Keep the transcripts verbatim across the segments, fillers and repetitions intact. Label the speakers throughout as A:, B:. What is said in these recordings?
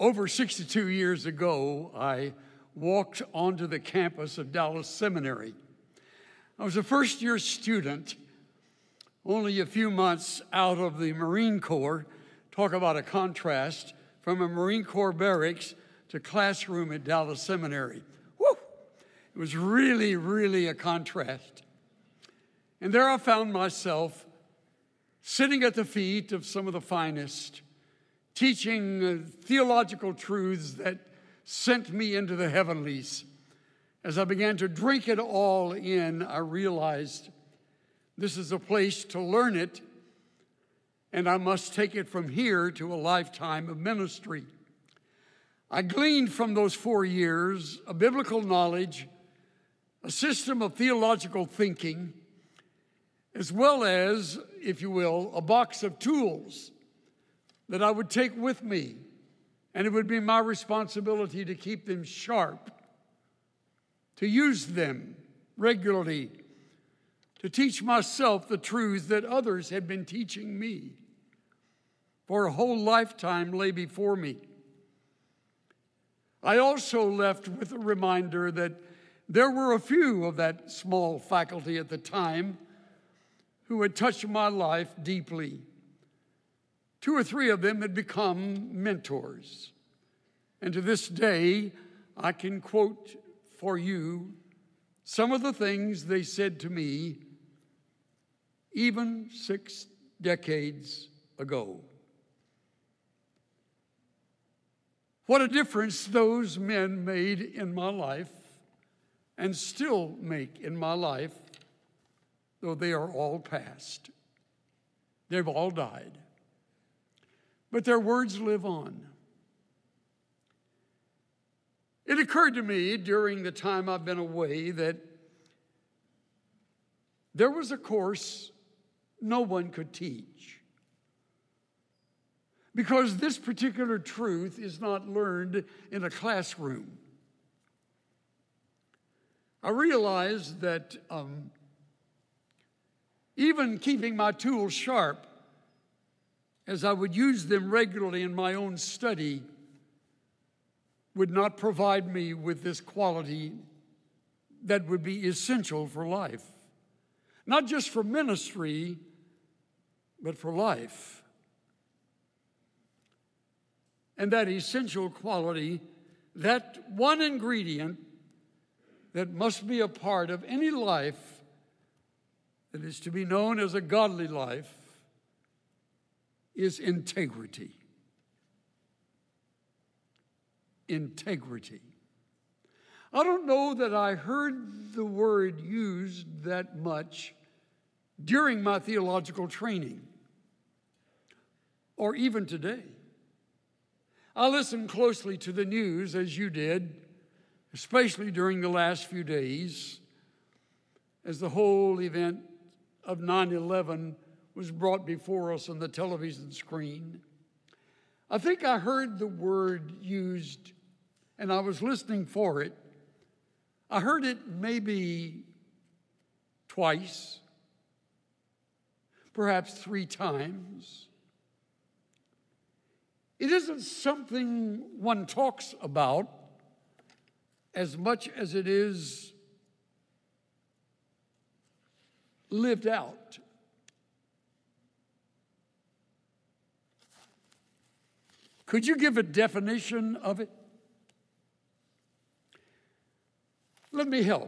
A: Over sixty-two years ago, I walked onto the campus of Dallas Seminary. I was a first-year student, only a few months out of the Marine Corps. Talk about a contrast from a Marine Corps barracks to classroom at Dallas Seminary. Woo! It was really, really a contrast. And there I found myself sitting at the feet of some of the finest, teaching uh, theological truths that sent me into the heavenlies. As I began to drink it all in, I realized this is a place to learn it, and I must take it from here to a lifetime of ministry. I gleaned from those four years a biblical knowledge, a system of theological thinking, as well as, if you will, a box of tools that I would take with me, and it would be my responsibility to keep them sharp, to use them regularly, to teach myself the truths that others had been teaching me. For a whole lifetime lay before me. I also left with a reminder that there were a few of that small faculty at the time who had touched my life deeply. Two or three of them had become mentors. And to this day, I can quote for you some of the things they said to me even six decades ago. What a difference those men made in my life and still make in my life, though they are all past. They've all died. But their words live on. It occurred to me during the time I've been away that there was a course no one could teach, because this particular truth is not learned in a classroom. I realized that um, even keeping my tools sharp, as I would use them regularly in my own study, would not provide me with this quality that would be essential for life. Not just for ministry, but for life. And that essential quality, that one ingredient that must be a part of any life that is to be known as a godly life, is integrity. Integrity. I don't know that I heard the word used that much during my theological training, or even today. I listened closely to the news, as you did, especially during the last few days, as the whole event of nine eleven was brought before us on the television screen. I think I heard the word used, and I was listening for it. I heard it maybe twice, perhaps three times. It isn't something one talks about as much as it is lived out. Could you give a definition of it? Let me help.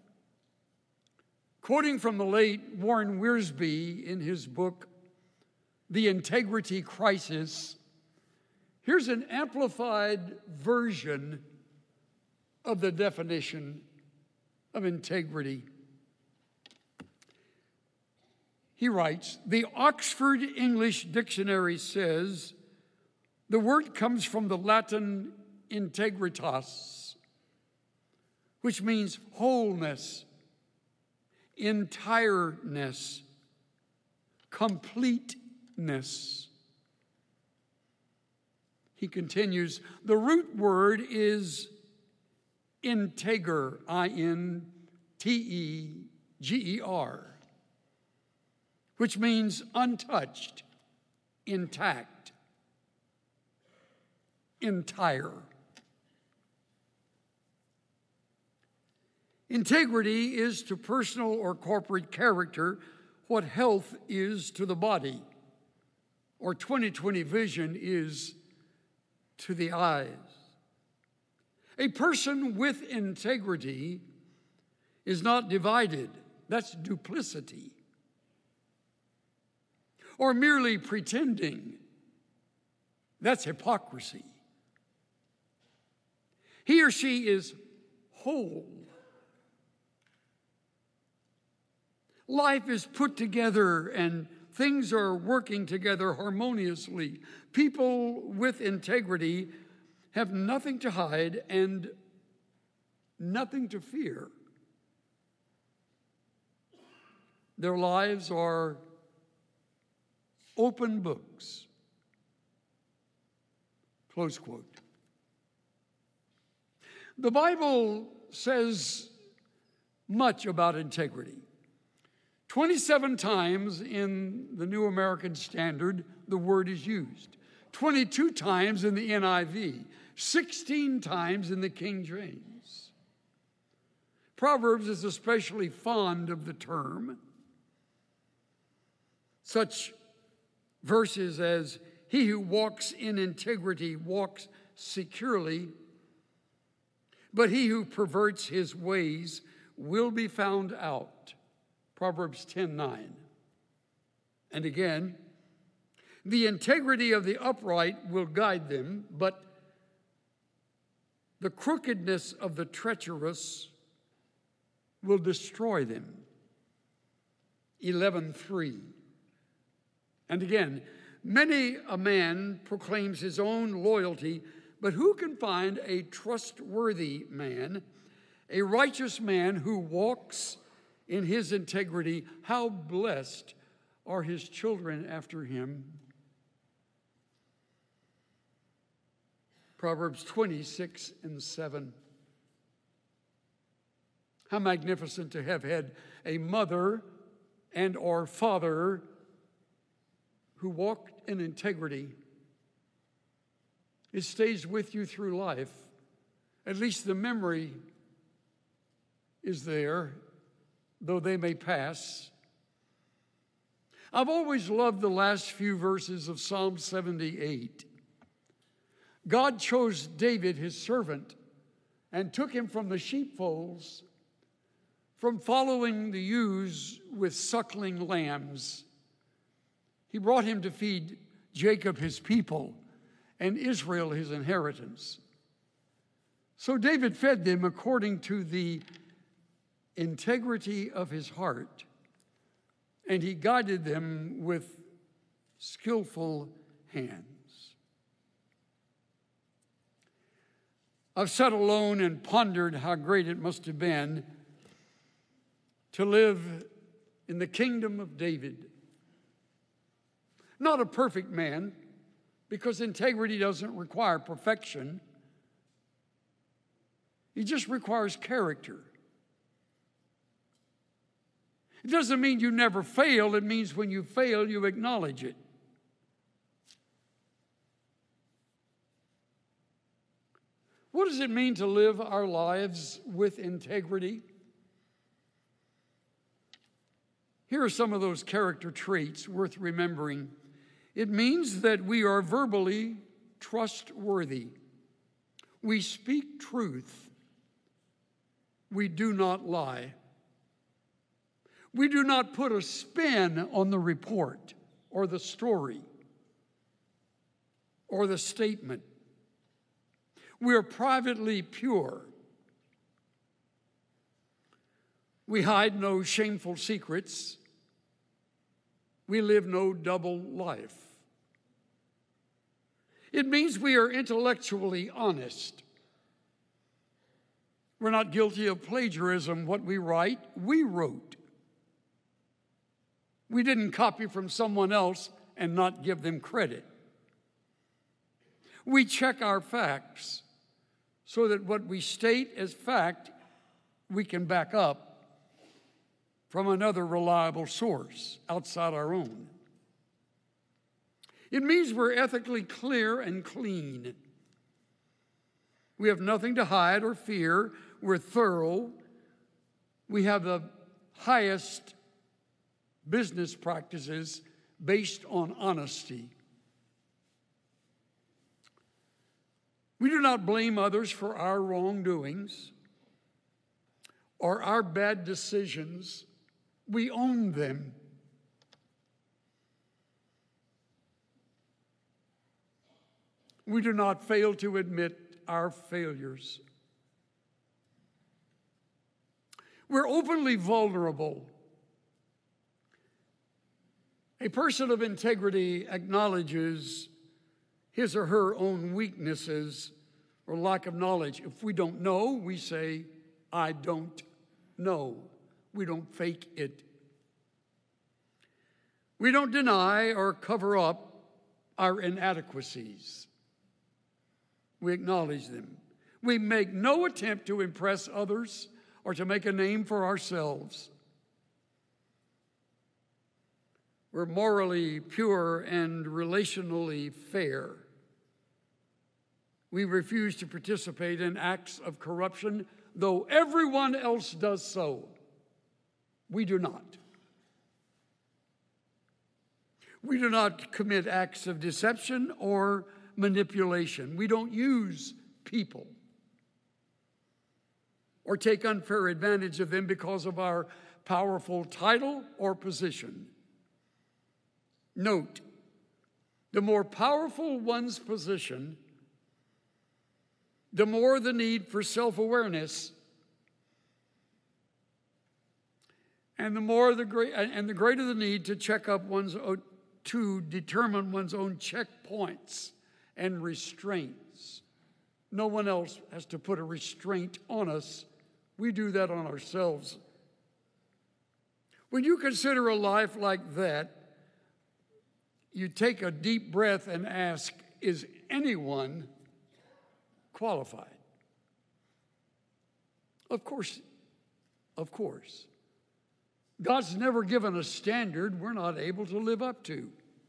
A: Quoting from the late Warren Wiersbe in his book, The Integrity Crisis, here's an amplified version of the definition of integrity. He writes, the Oxford English Dictionary says, the word comes from the Latin integritas, which means wholeness, entireness, completeness. He continues, the root word is integer, I N T E G E R, which means untouched, intact, entire. Integrity is to personal or corporate character what health is to the body, or twenty twenty vision is to the eyes. A person with integrity is not divided. That's duplicity. Or merely pretending. That's hypocrisy. He or she is whole. Life is put together and things are working together harmoniously. People with integrity have nothing to hide and nothing to fear. Their lives are open books. Close quote. The Bible says much about integrity. twenty-seven times in the New American Standard, the word is used. twenty-two times in the N I V. sixteen times in the King James. Proverbs is especially fond of the term. Such verses as, "He who walks in integrity walks securely, but he who perverts his ways will be found out." Proverbs ten nine. And again, "The integrity of the upright will guide them, but the crookedness of the treacherous will destroy them." eleven three. And again, "Many a man proclaims his own loyalty, but who can find a trustworthy man, a righteous man who walks in his integrity? How blessed are his children after him." Proverbs twenty-six and seven. How magnificent to have had a mother and or father who walked in integrity. It stays with you through life. At least the memory is there, though they may pass. I've always loved the last few verses of Psalm seventy-eight. God chose David, his servant, and took him from the sheepfolds, from following the ewes with suckling lambs. He brought him to feed Jacob, his people, and Israel, his inheritance. So David fed them according to the integrity of his heart, and he guided them with skillful hands. I've sat alone and pondered how great it must have been to live in the kingdom of David. Not a perfect man, because integrity doesn't require perfection. It just requires character. It doesn't mean you never fail. It means when you fail, you acknowledge it. What does it mean to live our lives with integrity? Here are some of those character traits worth remembering. It means that we are verbally trustworthy. We speak truth. We do not lie. We do not put a spin on the report or the story or the statement. We are privately pure. We hide no shameful secrets. We live no double life. It means we are intellectually honest. We're not guilty of plagiarism. What we write, we wrote. We didn't copy from someone else and not give them credit. We check our facts so that what we state as fact, we can back up from another reliable source outside our own. It means we're ethically clear and clean. We have nothing to hide or fear. We're thorough. We have the highest business practices based on honesty. We do not blame others for our wrongdoings or our bad decisions. We own them. We do not fail to admit our failures. We're openly vulnerable. A person of integrity acknowledges his or her own weaknesses or lack of knowledge. If we don't know, we say, I don't know. We don't fake it. We don't deny or cover up our inadequacies. We acknowledge them. We make no attempt to impress others or to make a name for ourselves. We're morally pure and relationally fair. We refuse to participate in acts of corruption, though everyone else does so. We do not. We do not commit acts of deception or manipulation. We don't use people or take unfair advantage of them because of our powerful title or position. Note, the more powerful one's position, the more the need for self-awareness, and the more the great and the greater the need to check up one's own, to determine one's own checkpoints and restraints. No one else has to put a restraint on us. We do that on ourselves. When you consider a life like that, you take a deep breath and ask, is anyone qualified? Of course, of course. God's never given a standard we're not able to live up to.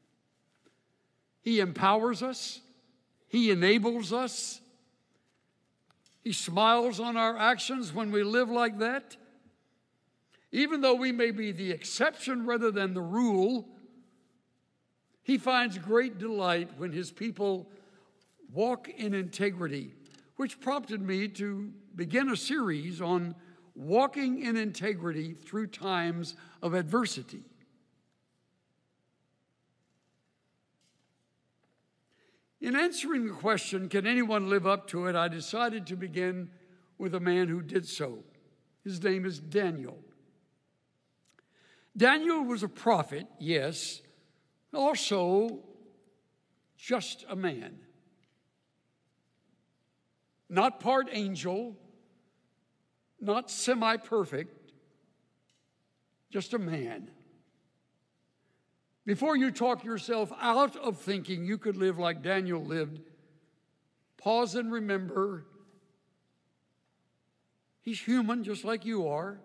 A: He empowers us. He enables us. He smiles on our actions when we live like that. Even though we may be the exception rather than the rule, He finds great delight when His people walk in integrity, which prompted me to begin a series on walking in integrity through times of adversity. In answering the question, can anyone live up to it, I decided to begin with a man who did so. His name is Daniel. Daniel was a prophet, yes, also just a man. Not part angel, not semi-perfect, just a man. Before you talk yourself out of thinking you could live like Daniel lived, pause and remember he's human just like you are.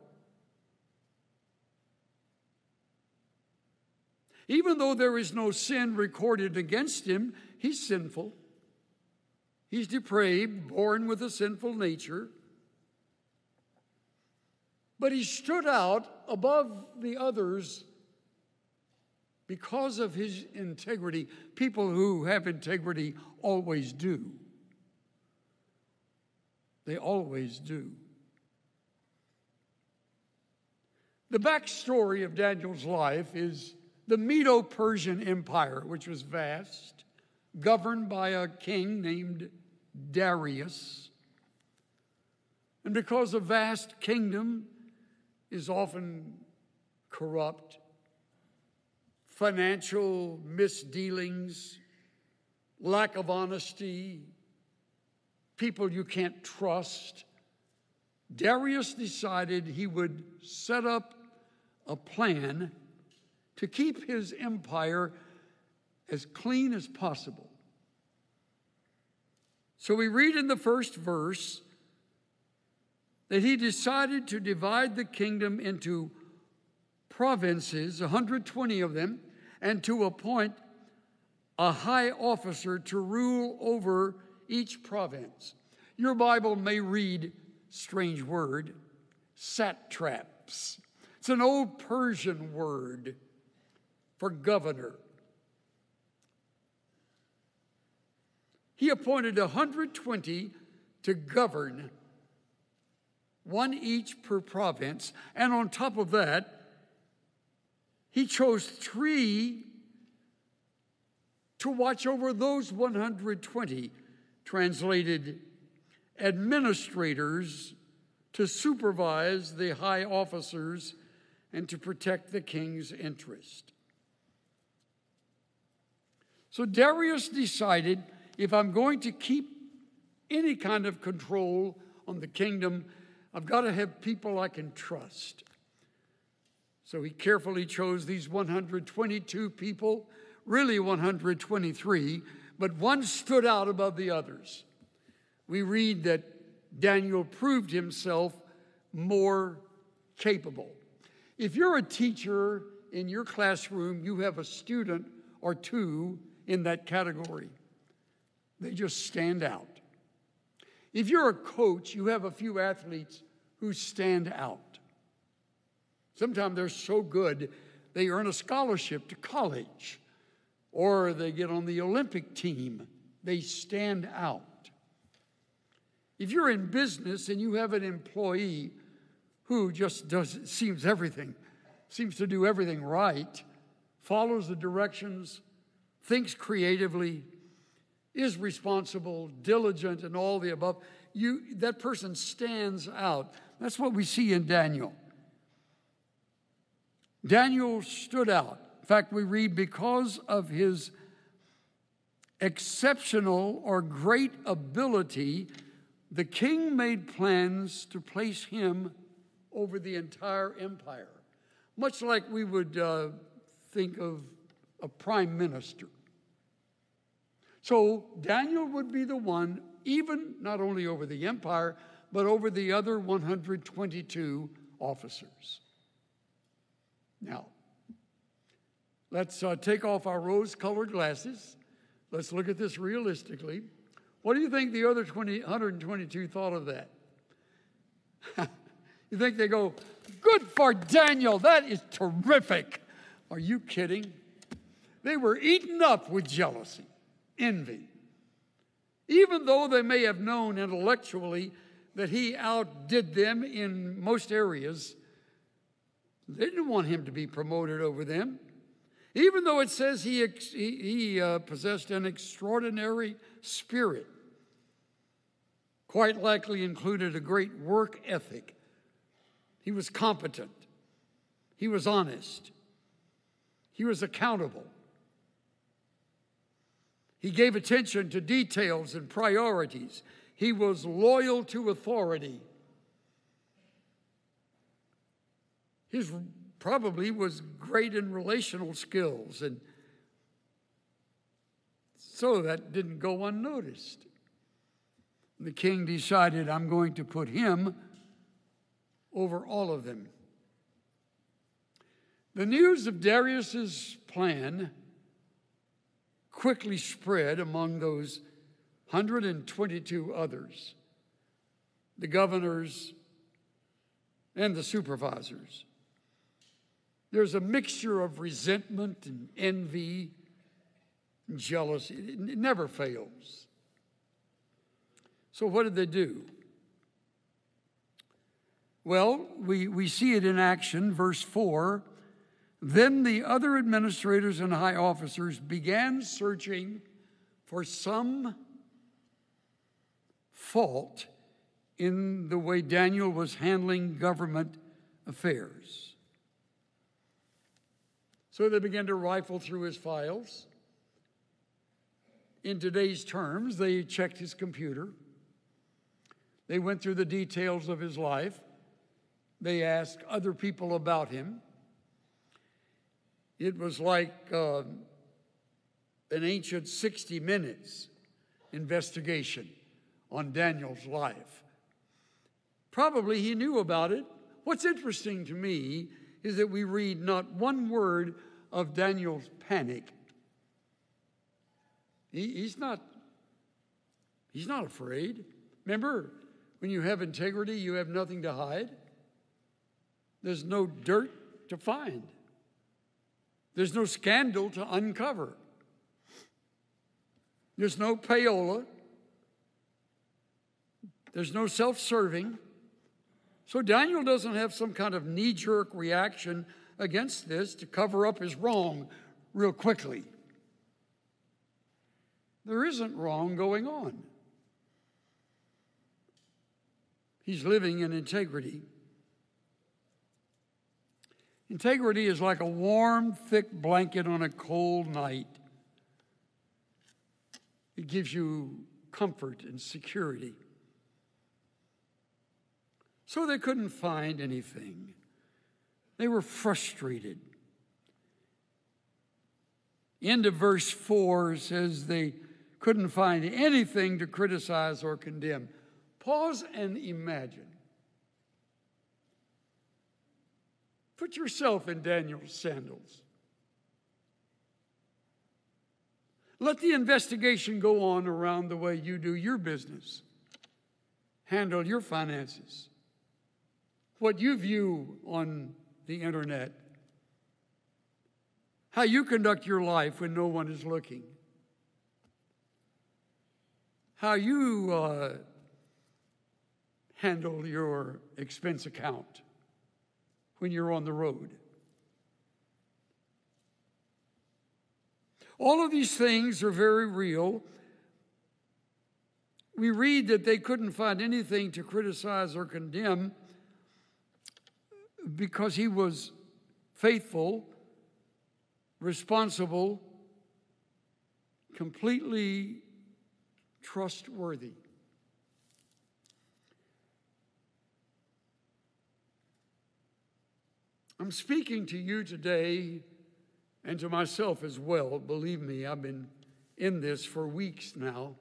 A: Even though there is no sin recorded against him, he's sinful. He's depraved, born with a sinful nature. But he stood out above the others because of his integrity. People who have integrity always do. They always do. The backstory of Daniel's life is the Medo-Persian Empire, which was vast, governed by a king named Darius. And because a vast kingdom is often corrupt, financial misdealings, lack of honesty, people you can't trust, Darius decided he would set up a plan to keep his empire as clean as possible. So we read in the first verse that he decided to divide the kingdom into provinces, one hundred twenty of them, and to appoint a high officer to rule over each province. Your Bible may read, strange word, satraps. It's an old Persian word for governor. He appointed one hundred twenty to govern, one each per province, and on top of that, he chose three to watch over those one hundred twenty, translated administrators, to supervise the high officers and to protect the king's interest. So Darius decided, if I'm going to keep any kind of control on the kingdom, I've got to have people I can trust. So he carefully chose these one hundred twenty-two people, really one hundred twenty-three, but one stood out above the others. We read that Daniel proved himself more capable. If you're a teacher in your classroom, you have a student or two in that category. They just stand out. If you're a coach, you have a few athletes who stand out. Sometimes they're so good, they earn a scholarship to college, or they get on the Olympic team. They stand out. If you're in business and you have an employee who just does, seems everything, seems to do everything right, follows the directions, thinks creatively, is responsible, diligent, and all the above, you, that person stands out. That's what we see in Daniel. Daniel stood out. In fact, we read, because of his exceptional or great ability, the king made plans to place him over the entire empire, much like we would uh, think of a prime minister. So Daniel would be the one, even not only over the empire, but over the other one hundred twenty-two officers. Now, let's uh, take off our rose-colored glasses. Let's look at this realistically. What do you think the other one hundred twenty-two thought of that? You think they go, good for Daniel, that is terrific. Are you kidding? They were eaten up with jealousy, envy. Even though they may have known intellectually that he outdid them in most areas, they didn't want him to be promoted over them. Even though it says he, he, he uh, possessed an extraordinary spirit, quite likely included a great work ethic. He was competent. He was honest. He was accountable. He gave attention to details and priorities. He was loyal to authority. His probably was great in relational skills, and so that didn't go unnoticed. The king decided, I'm going to put him over all of them. The news of Darius's plan quickly spread among those one hundred twenty-two others, the governors and the supervisors. There's a mixture of resentment and envy and jealousy. It never fails. So what did they do? Well, we, we see it in action, verse four. Then the other administrators and high officers began searching for some fault in the way Daniel was handling government affairs. So they began to rifle through his files. In today's terms, they checked his computer. They went through the details of his life. They asked other people about him. It was like uh, an ancient sixty minutes investigation on Daniel's life. Probably he knew about it. What's interesting to me is that we read not one word of Daniel's panic. He, he's not, he's not afraid. Remember, when you have integrity, you have nothing to hide. There's no dirt to find. There's no scandal to uncover. There's no payola. There's no self-serving. So Daniel doesn't have some kind of knee-jerk reaction against this to cover up his wrong real quickly. There isn't wrong going on. He's living in integrity. Integrity is like a warm, thick blanket on a cold night. It gives you comfort and security. So they couldn't find anything. They were frustrated. End of verse four says they couldn't find anything to criticize or condemn. Pause and imagine. Put yourself in Daniel's sandals. Let the investigation go on around the way you do your business. Handle your finances. What you view on the internet. How you conduct your life when no one is looking. How you uh, handle your expense account when you're on the road. All of these things are very real. We read that they couldn't find anything to criticize or condemn because he was faithful, responsible, completely trustworthy. I'm speaking to you today and to myself as well. Believe me, I've been in this for weeks now.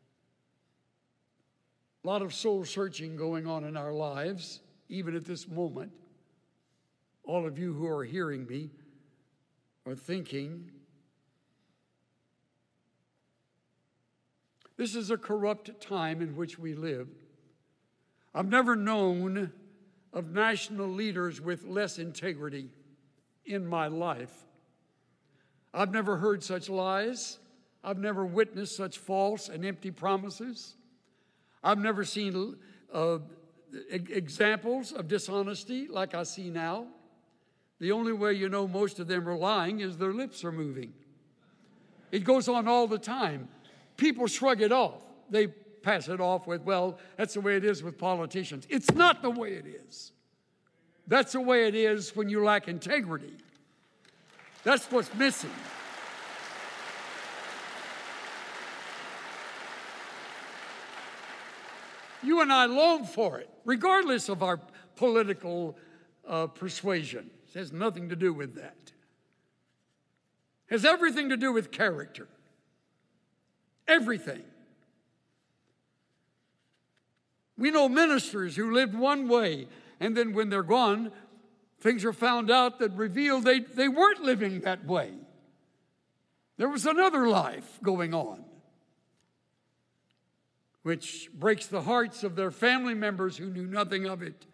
A: A lot of soul searching going on in our lives, even at this moment. All of you who are hearing me are thinking, this is a corrupt time in which we live. I've never known of national leaders with less integrity in my life. I've never heard such lies. I've never witnessed such false and empty promises. I've never seen uh, examples of dishonesty like I see now. The only way you know most of them are lying is their lips are moving. It goes on all the time. People shrug it off. They pass it off with, well, that's the way it is with politicians. It's not the way it is. That's the way it is when you lack integrity. That's what's missing. You and I long for it, regardless of our political uh, persuasion. It has nothing to do with that. It has everything to do with character. Everything. We know ministers who lived one way, and then when they're gone, things are found out that reveal they, they weren't living that way. There was another life going on, which breaks the hearts of their family members who knew nothing of it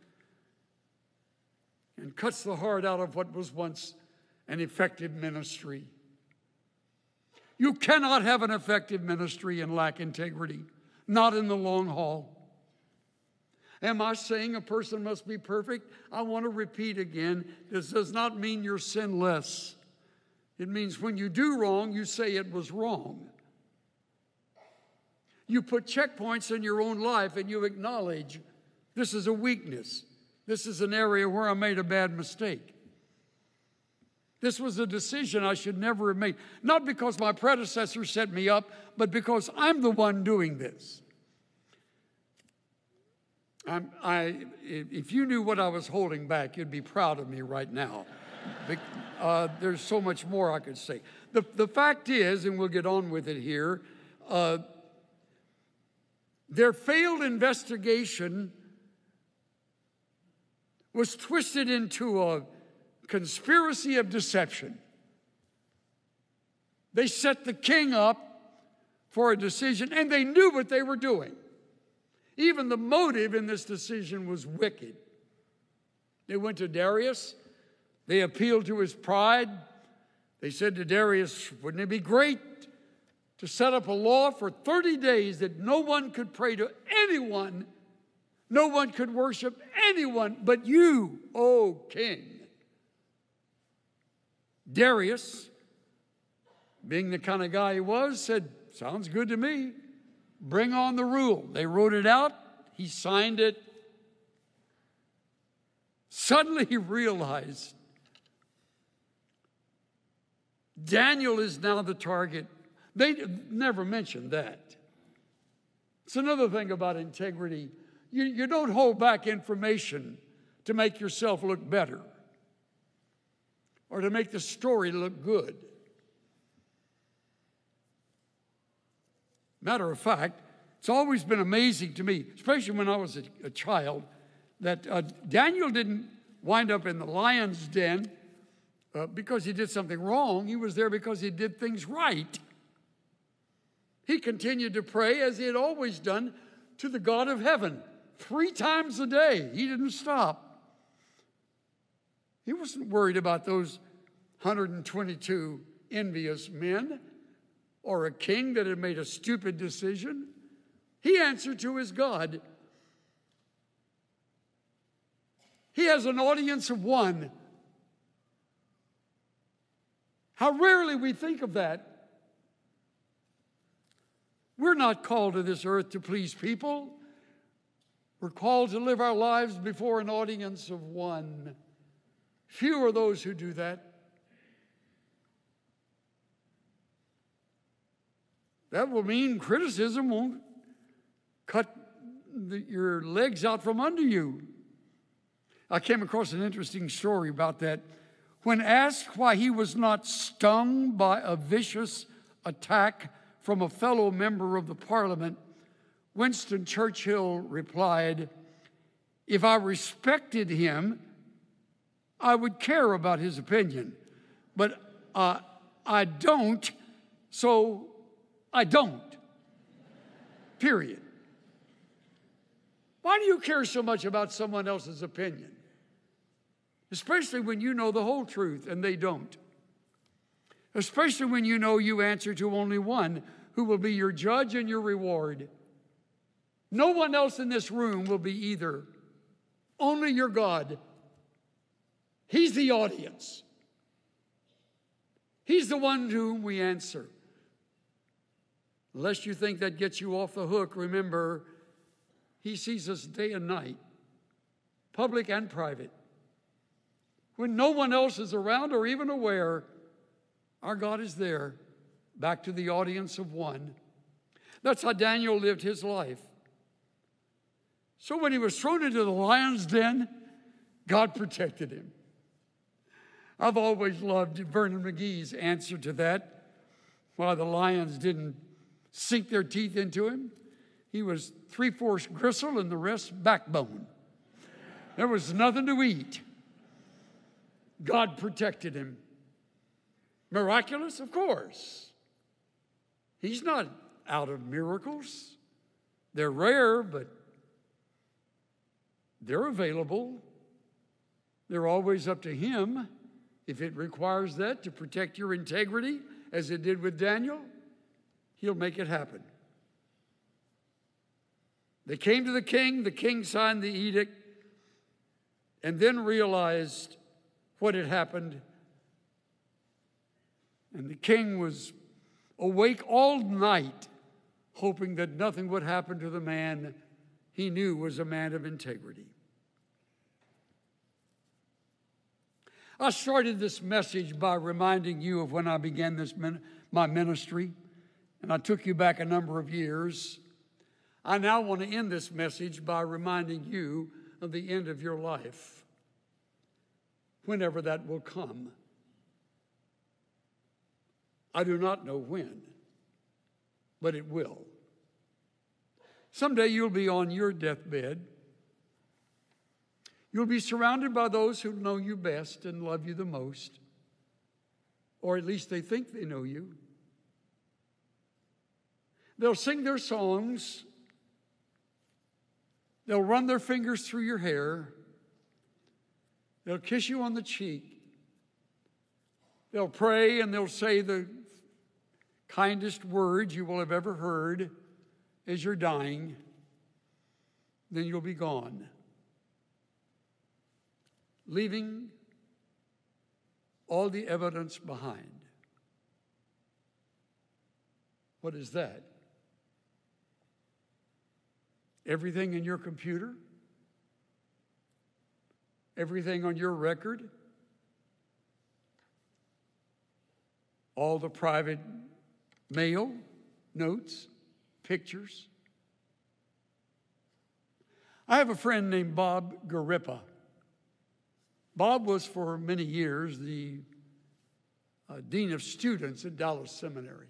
A: and cuts the heart out of what was once an effective ministry. You cannot have an effective ministry and lack integrity, not in the long haul. Am I saying a person must be perfect? I want to repeat again, this does not mean you're sinless. It means when you do wrong, you say it was wrong. You put checkpoints in your own life and you acknowledge this is a weakness. This is an area where I made a bad mistake. This was a decision I should never have made. Not because my predecessor set me up, but because I'm the one doing this. I'm, I, if you knew what I was holding back, you'd be proud of me right now. Uh, there's so much more I could say. The, the fact is, and we'll get on with it here, uh, their failed investigation was twisted into a conspiracy of deception. They set the king up for a decision, and they knew what they were doing. Even the motive in this decision was wicked. They went to Darius. They appealed to his pride. They said to Darius, wouldn't it be great to set up a law for thirty days that no one could pray to anyone, no one could worship anyone but you, O king? Darius, being the kind of guy he was, said, sounds good to me. Bring on the rule. They wrote it out. He signed it. Suddenly he realized Daniel is now the target. They never mentioned that. It's another thing about integrity. You, you don't hold back information to make yourself look better or to make the story look good. Matter of fact, it's always been amazing to me, especially when I was a, a child, that uh, Daniel didn't wind up in the lion's den uh, because he did something wrong. He was there because he did things right. He continued to pray as he had always done to the God of heaven three times a day. He didn't stop. He wasn't worried about those one hundred twenty-two envious men or a king that had made a stupid decision. He answered to his God. He has an audience of one. How rarely we think of that. We're not called to this earth to please people. We're called to live our lives before an audience of one. Few are those who do that. That will mean criticism won't cut the, your legs out from under you. I came across an interesting story about that. When asked why he was not stung by a vicious attack from a fellow member of the parliament, Winston Churchill replied, if I respected him, I would care about his opinion. But uh, I don't, so I don't. Period. Why do you care so much about someone else's opinion? Especially when you know the whole truth and they don't. Especially when you know you answer to only one who will be your judge and your reward. No one else in this room will be either. Only your God. He's the audience. He's the one to whom we answer. Unless you think that gets you off the hook, remember, he sees us day and night, public and private. When no one else is around or even aware, our God is there, back to the audience of one. That's how Daniel lived his life. So when he was thrown into the lion's den, God protected him. I've always loved Vernon McGee's answer to that. Why the lions didn't sink their teeth into him. He was three-fourths gristle and the rest backbone. There was nothing to eat. God protected him. Miraculous? Of course. He's not out of miracles. They're rare, but they're available. They're always up to him. If it requires that to protect your integrity, as it did with Daniel, he'll make it happen. They came to the king. The king signed the edict and then realized what had happened. And the king was awake all night, hoping that nothing would happen to the man he knew was a man of integrity. I started this message by reminding you of when I began this min- my ministry, and I took you back a number of years. I now want to end this message by reminding you of the end of your life, whenever that will come. I do not know when, but it will. Someday you'll be on your deathbed. You'll be surrounded by those who know you best and love you the most, or at least they think they know you. They'll sing their songs, They'll run their fingers through your hair. They'll kiss you on the cheek. They'll pray and they'll say the kindest words you will have ever heard as you're dying. Then you'll be gone, leaving all the evidence behind. What is that? Everything in your computer? Everything on your record? All the private mail, notes, pictures? I have a friend named Bob Garippa. Bob was for many years the uh, dean of students at Dallas Seminary.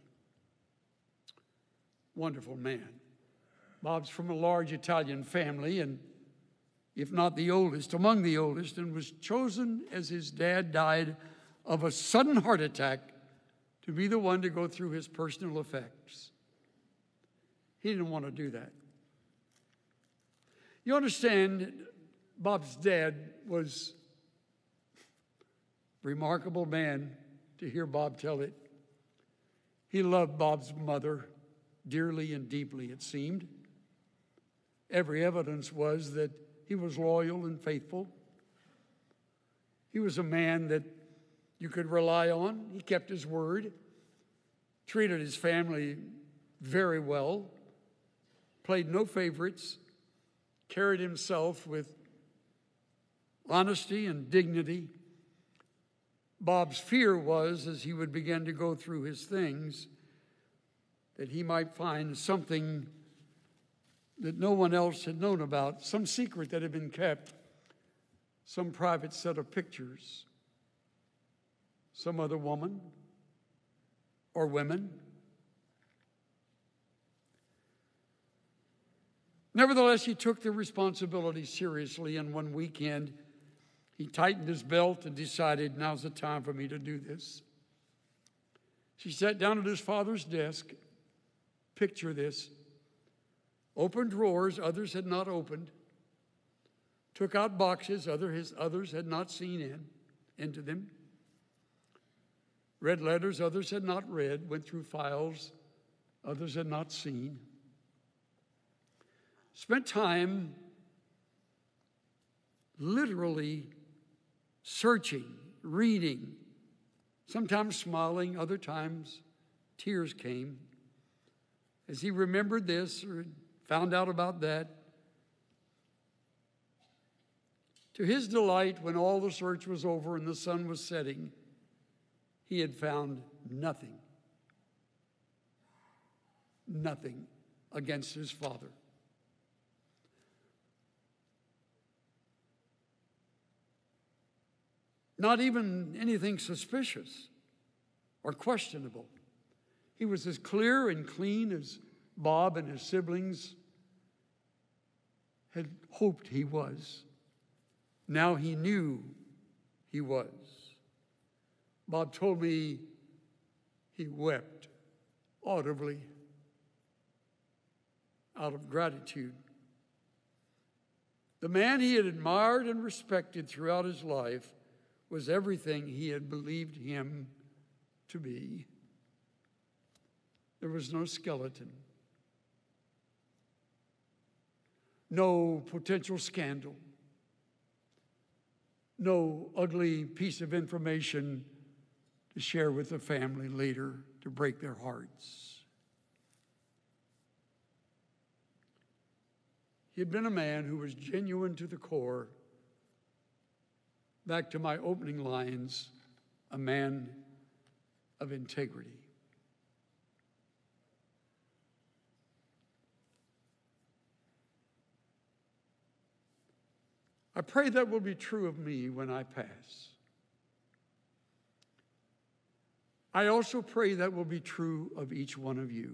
A: Wonderful man. Bob's from a large Italian family, and if not the oldest, among the oldest, and was chosen as his dad died of a sudden heart attack to be the one to go through his personal effects. He didn't want to do that. You understand, Bob's dad was a remarkable man, to hear Bob tell it. He loved Bob's mother dearly and deeply, it seemed. Every evidence was that he was loyal and faithful. He was a man that you could rely on. He kept his word, treated his family very well, played no favorites, carried himself with honesty and dignity. Bob's fear was, as he would begin to go through his things, that he might find something that no one else had known about, some secret that had been kept, some private set of pictures, some other woman or women. Nevertheless, he took the responsibility seriously, and one weekend he tightened his belt and decided, now's the time for me to do this. She sat down at his father's desk. Picture this. Opened drawers others had not opened. Took out boxes other his, others had not seen in, into them. Read letters others had not read. Went through files others had not seen. Spent time literally searching, reading, sometimes smiling, other times tears came as he remembered this or found out about that. To his delight, when all the search was over and the sun was setting, he had found nothing, nothing against his father. Not even anything suspicious or questionable. He was as clear and clean as Bob and his siblings had hoped he was. Now he knew he was. Bob told me he wept audibly out of gratitude. The man he had admired and respected throughout his life was everything he had believed him to be. There was no skeleton, no potential scandal, no ugly piece of information to share with the family later to break their hearts. He had been a man who was genuine to the core. Back to my opening lines, a man of integrity. I pray that will be true of me when I pass. I also pray that will be true of each one of you.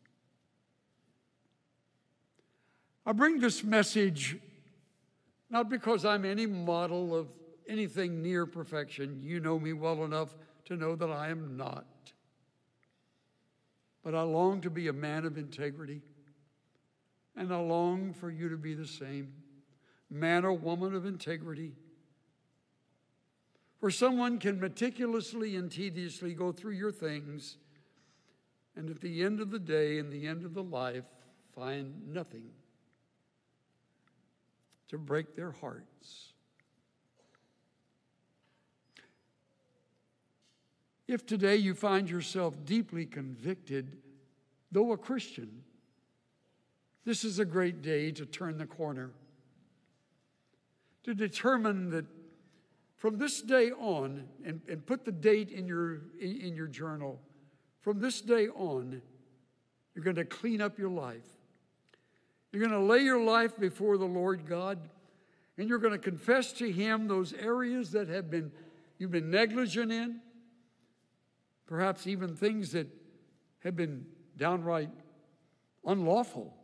A: I bring this message not because I'm any model of anything near perfection. You know me well enough to know that I am not. But I long to be a man of integrity, And I long for you to be the same, man or woman of integrity. For someone can meticulously and tediously go through your things, and at the end of the day, in the end of the life, find nothing to break their hearts. If today you find yourself deeply convicted, though a Christian, this is a great day to turn the corner, to determine that from this day on, and, and put the date in your, in, in your journal, from this day on, you're going to clean up your life. You're going to lay your life before the Lord God, and you're going to confess to Him those areas that have been you've been negligent in, perhaps even things that have been downright unlawful,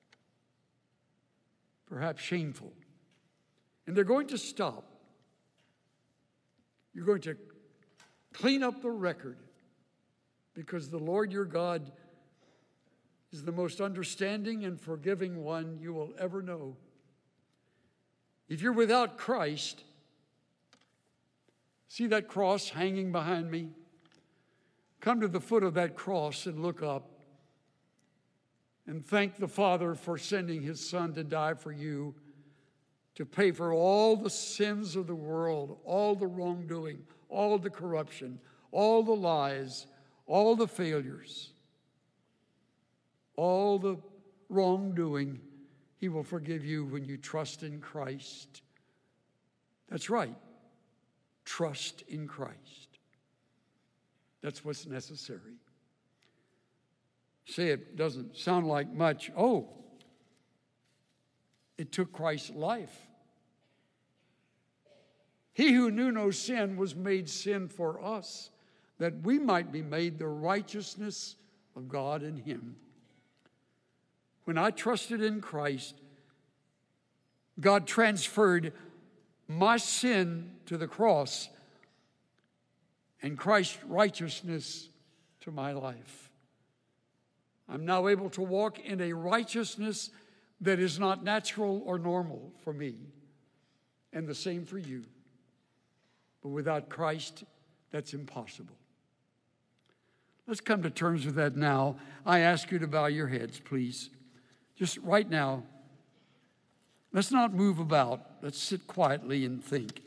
A: perhaps shameful. And they're going to stop. You're going to clean up the record, because the Lord your God is the most understanding and forgiving one you will ever know. If you're without Christ, see that cross hanging behind me? Come to the foot of that cross and look up and thank the Father for sending His Son to die for you, to pay for all the sins of the world, all the wrongdoing, all the corruption, all the lies, all the failures, all the wrongdoing. He will forgive you when you trust in Christ. That's right. Trust in Christ. That's what's necessary. Say it doesn't sound like much. Oh, it took Christ's life. He who knew no sin was made sin for us, that we might be made the righteousness of God in Him. When I trusted in Christ, God transferred my sin to the cross and Christ's righteousness to my life. I'm now able to walk in a righteousness that is not natural or normal for me, and the same for you. But without Christ, that's impossible. Let's come to terms with that now. I ask you to bow your heads, please. Just right now. Let's not move about. Let's sit quietly and think.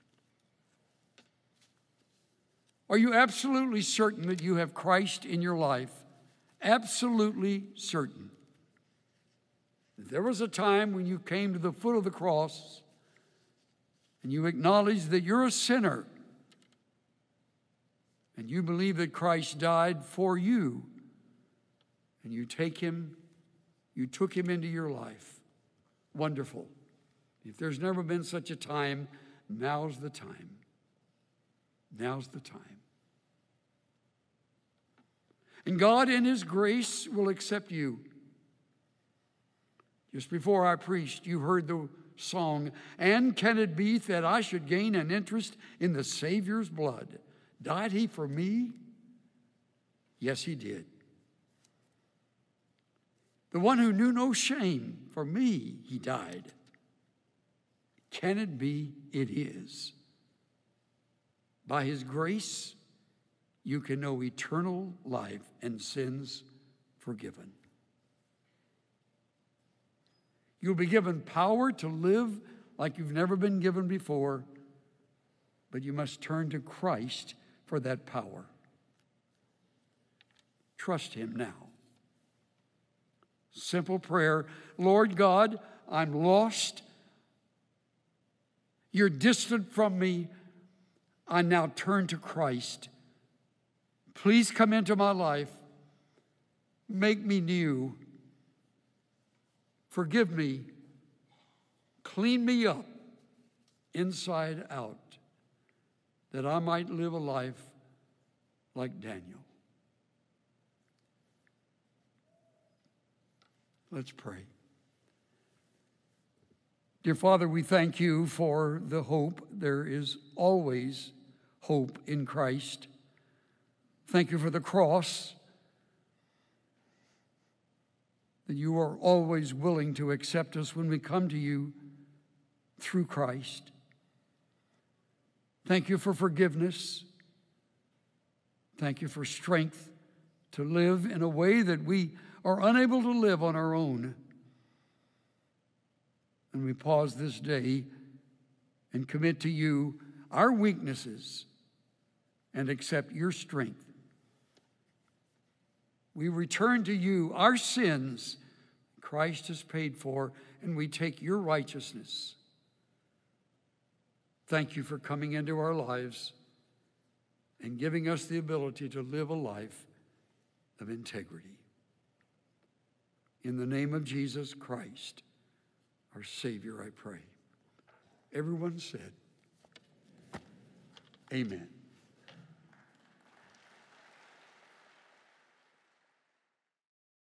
A: Are you absolutely certain that you have Christ in your life? Absolutely certain. There was a time when you came to the foot of the cross and you acknowledged that you're a sinner and you believe that Christ died for you, and you take him, you took him into your life. Wonderful. If there's never been such a time, now's the time. Now's the time. And God in His grace will accept you. Just before I preached, you heard the song, "And can it be that I should gain an interest in the Savior's blood? Died He for me?" Yes, He did. The one who knew no shame, for me He died. Can it be? It is. By His grace, you can know eternal life and sins forgiven. You'll be given power to live like you've never been given before, but you must turn to Christ for that power. Trust Him now. Simple prayer. Lord God, I'm lost. You're distant from me. I now turn to Christ. Please come into my life. Make me new. Forgive me. Clean me up inside out, that I might live a life like Daniel. Let's pray. Dear Father, we thank you for the hope. There is always hope in Christ. Thank you for the cross. that you are always willing to accept us when we come to you through Christ. Thank you for forgiveness. Thank you for strength to live in a way that we are unable to live on our own. And we pause this day and commit to you our weaknesses and accept your strength. We return to you our sins Christ has paid for, and we take your righteousness. Thank you for coming into our lives and giving us the ability to live a life of integrity. In the name of Jesus Christ, our Savior, I pray. Everyone said, amen.